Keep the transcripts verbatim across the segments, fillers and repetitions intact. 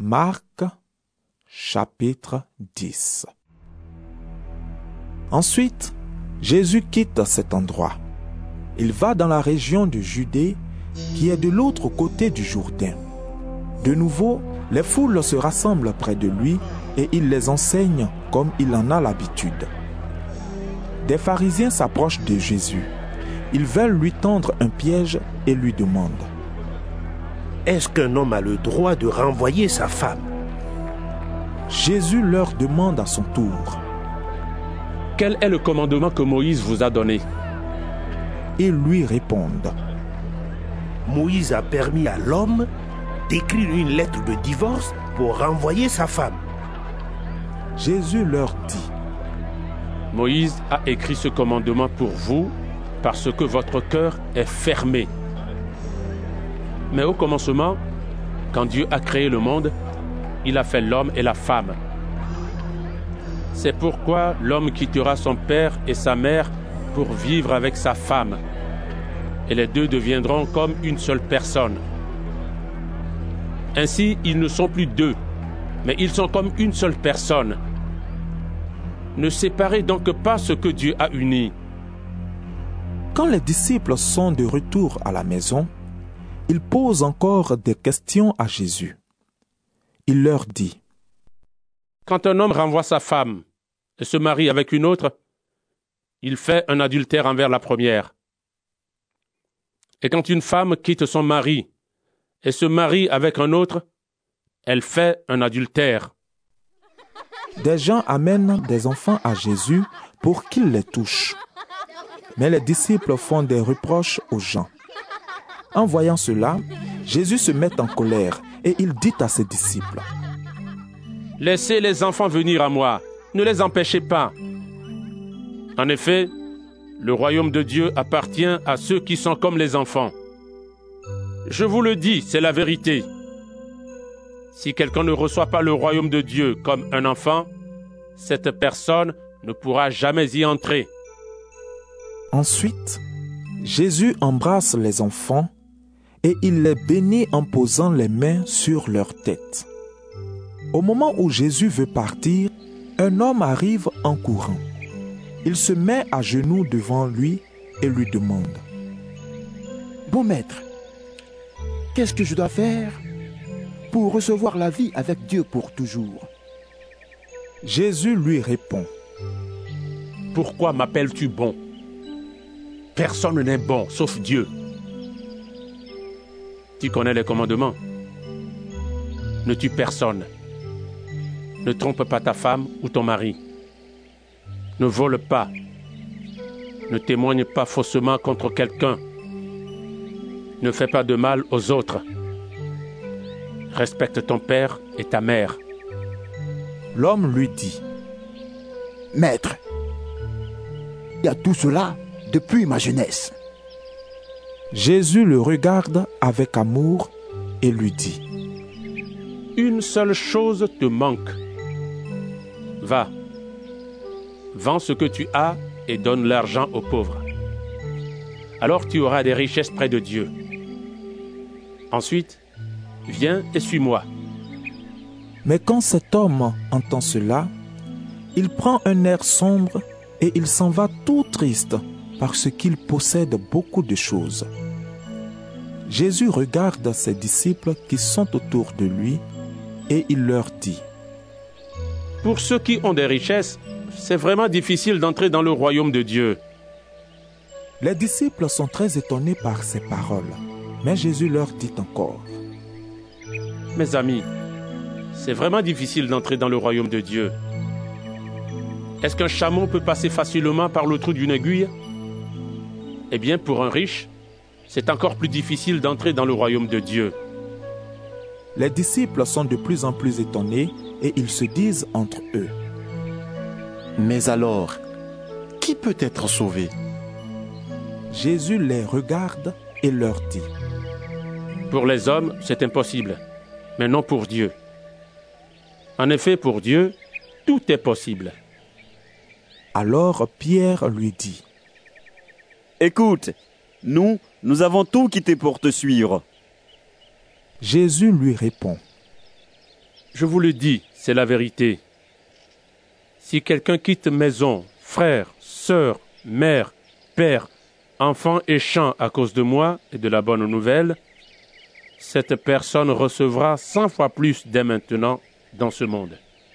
Marc, chapitre dix. Ensuite, Jésus quitte cet endroit. Il va dans la région de Judée, qui est de l'autre côté du Jourdain. De nouveau, les foules se rassemblent près de lui et il les enseigne comme il en a l'habitude. Des pharisiens s'approchent de Jésus. Ils veulent lui tendre un piège et lui demandent: Est-ce qu'un homme a le droit de renvoyer sa femme? Jésus leur demande à son tour: Quel est le commandement que Moïse vous a donné? Ils lui répondent: Moïse a permis à l'homme d'écrire une lettre de divorce pour renvoyer sa femme. Jésus leur dit: Moïse a écrit ce commandement pour vous parce que votre cœur est fermé. Mais au commencement, quand Dieu a créé le monde, il a fait l'homme et la femme. C'est pourquoi l'homme quittera son père et sa mère pour vivre avec sa femme. Et les deux deviendront comme une seule personne. Ainsi, ils ne sont plus deux, mais ils sont comme une seule personne. Ne séparez donc pas ce que Dieu a uni. Quand les disciples sont de retour à la maison, ils posent encore des questions à Jésus. Il leur dit: Quand un homme renvoie sa femme et se marie avec une autre, il fait un adultère envers la première. Et quand une femme quitte son mari et se marie avec un autre, elle fait un adultère. Des gens amènent des enfants à Jésus pour qu'il les touche. Mais les disciples font des reproches aux gens. En voyant cela, Jésus se met en colère et il dit à ses disciples: Laissez les enfants venir à moi, ne les empêchez pas. En effet, le royaume de Dieu appartient à ceux qui sont comme les enfants. Je vous le dis, c'est la vérité. Si quelqu'un ne reçoit pas le royaume de Dieu comme un enfant, cette personne ne pourra jamais y entrer. Ensuite, Jésus embrasse les enfants et il les bénit en posant les mains sur leur tête. Au moment où Jésus veut partir, un homme arrive en courant. Il se met à genoux devant lui et lui demande: Bon maître, qu'est-ce que je dois faire pour recevoir la vie avec Dieu pour toujours? Jésus lui répond: Pourquoi m'appelles-tu bon? Personne n'est bon sauf Dieu. Tu connais les commandements. Ne tue personne. Ne trompe pas ta femme ou ton mari. Ne vole pas. Ne témoigne pas faussement contre quelqu'un. Ne fais pas de mal aux autres. Respecte ton père et ta mère. L'homme lui dit: Maître, il y a tout cela depuis ma jeunesse. Jésus le regarde avec amour et lui dit: Une seule chose te manque. Va, vends ce que tu as et donne l'argent aux pauvres. Alors tu auras des richesses près de Dieu. Ensuite, viens et suis-moi. Mais quand cet homme entend cela, il prend un air sombre et il s'en va tout triste parce qu'il possède beaucoup de choses. Jésus regarde ses disciples qui sont autour de lui et il leur dit: Pour ceux qui ont des richesses, c'est vraiment difficile d'entrer dans le royaume de Dieu. Les disciples sont très étonnés par ces paroles, mais Jésus leur dit encore: Mes amis, c'est vraiment difficile d'entrer dans le royaume de Dieu. Est-ce qu'un chameau peut passer facilement par le trou d'une aiguille? Eh bien, pour un riche, c'est encore plus difficile d'entrer dans le royaume de Dieu. Les disciples sont de plus en plus étonnés et ils se disent entre eux: Mais alors, qui peut être sauvé? Jésus les regarde et leur dit: Pour les hommes, c'est impossible, mais non pour Dieu. En effet, pour Dieu, tout est possible. Alors Pierre lui dit: Écoute, nous, nous avons tout quitté pour te suivre. Jésus lui répond: Je vous le dis, c'est la vérité. Si quelqu'un quitte maison, frère, sœur, mère, père, enfant et champ à cause de moi et de la bonne nouvelle, cette personne recevra cent fois plus dès maintenant dans ce monde.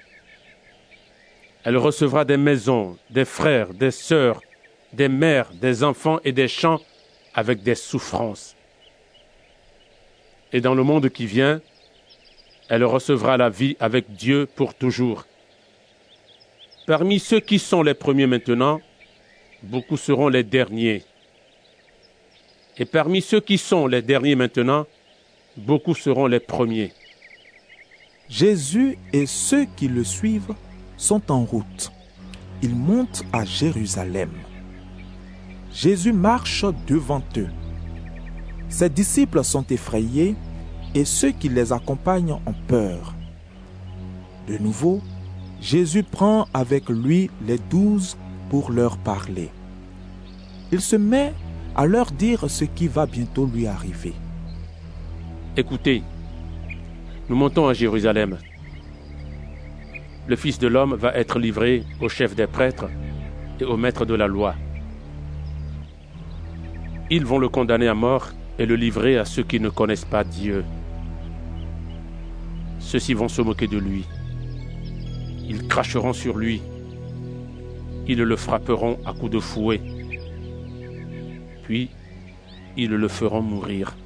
Elle recevra des maisons, des frères, des sœurs, des mères, des enfants et des champs avec des souffrances. Et dans le monde qui vient, elle recevra la vie avec Dieu pour toujours. Parmi ceux qui sont les premiers maintenant, beaucoup seront les derniers. Et parmi ceux qui sont les derniers maintenant, beaucoup seront les premiers. Jésus et ceux qui le suivent sont en route. Ils montent à Jérusalem. Jésus marche devant eux. Ses disciples sont effrayés et ceux qui les accompagnent ont peur. De nouveau, Jésus prend avec lui les douze pour leur parler. Il se met à leur dire ce qui va bientôt lui arriver. Écoutez, nous montons à Jérusalem. Le Fils de l'homme va être livré au chef des prêtres et au maître de la loi. Ils vont le condamner à mort et le livrer à ceux qui ne connaissent pas Dieu. Ceux-ci vont se moquer de lui. Ils cracheront sur lui. Ils le frapperont à coups de fouet. Puis, ils le feront mourir.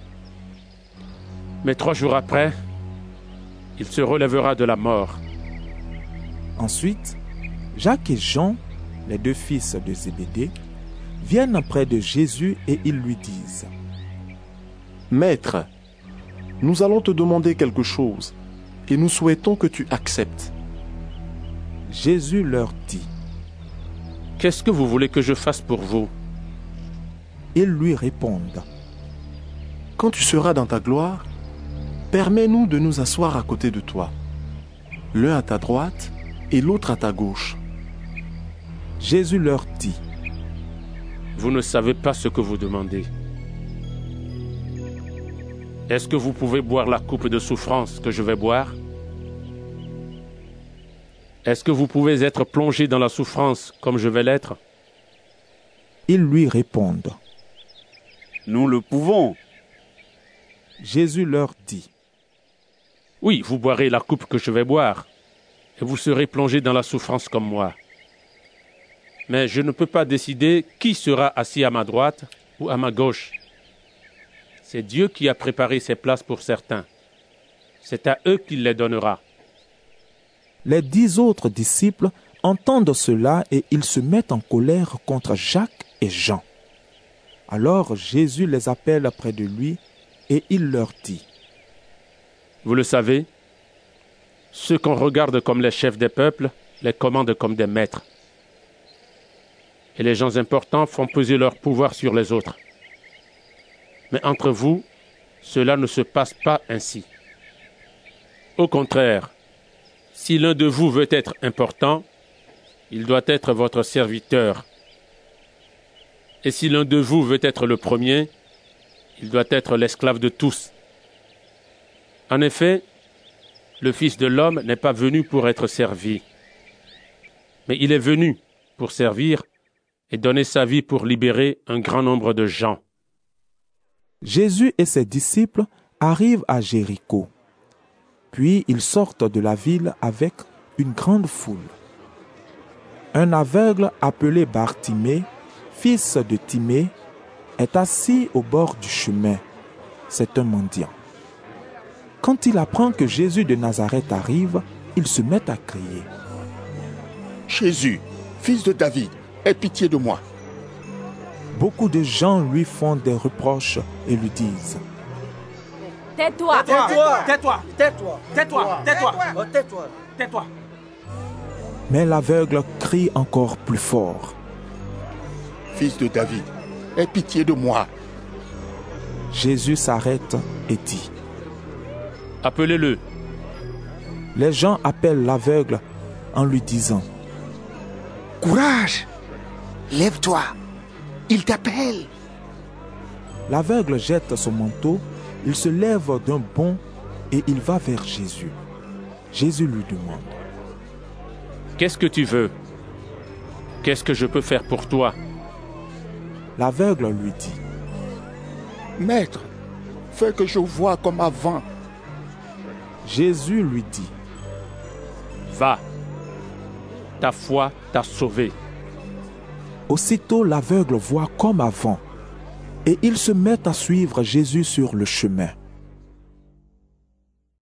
Mais trois jours après, il se relèvera de la mort. Ensuite, Jacques et Jean, les deux fils de Zébédée, viennent près de Jésus et ils lui disent : Maître, nous allons te demander quelque chose et nous souhaitons que tu acceptes. Jésus leur dit : Qu'est-ce que vous voulez que je fasse pour vous ? Ils lui répondent : Quand tu seras dans ta gloire, permets-nous de nous asseoir à côté de toi, l'un à ta droite et l'autre à ta gauche. Jésus leur dit : Vous ne savez pas ce que vous demandez. Est-ce que vous pouvez boire la coupe de souffrance que je vais boire ? Est-ce que vous pouvez être plongé dans la souffrance comme je vais l'être ? Ils lui répondent : Nous le pouvons. Jésus leur dit : Oui, vous boirez la coupe que je vais boire, et vous serez plongé dans la souffrance comme moi. Mais je ne peux pas décider qui sera assis à ma droite ou à ma gauche. C'est Dieu qui a préparé ces places pour certains. C'est à eux qu'il les donnera. Les dix autres disciples entendent cela et ils se mettent en colère contre Jacques et Jean. Alors Jésus les appelle près de lui et il leur dit : Vous le savez, ceux qu'on regarde comme les chefs des peuples les commandent comme des maîtres. Et les gens importants font peser leur pouvoir sur les autres. Mais entre vous, cela ne se passe pas ainsi. Au contraire, si l'un de vous veut être important, il doit être votre serviteur. Et si l'un de vous veut être le premier, il doit être l'esclave de tous. En effet, le Fils de l'homme n'est pas venu pour être servi, mais il est venu pour servir et donner sa vie pour libérer un grand nombre de gens. Jésus et ses disciples arrivent à Jéricho. Puis ils sortent de la ville avec une grande foule. Un aveugle appelé Bartimée, fils de Timée, est assis au bord du chemin. C'est un mendiant. Quand il apprend que Jésus de Nazareth arrive, il se met à crier : Jésus, fils de David, aie pitié de moi. Beaucoup de gens lui font des reproches et lui disent : Tais-toi, tais-toi, tais-toi, tais-toi, tais-toi, tais-toi, tais-toi, tais-toi. Mais l'aveugle crie encore plus fort : Fils de David, aie pitié de moi. Jésus s'arrête et dit : Appelez-le. Les gens appellent l'aveugle en lui disant : Courage, lève-toi, il t'appelle. L'aveugle jette son manteau, il se lève d'un bond et il va vers Jésus. Jésus lui demande, « Qu'est-ce que tu veux? Qu'est-ce que je peux faire pour toi ?» L'aveugle lui dit, « Maître, fais que je voie comme avant. » Jésus lui dit, « Va, ta foi t'a sauvé. » Aussitôt l'aveugle voit comme avant, et il se met à suivre Jésus sur le chemin.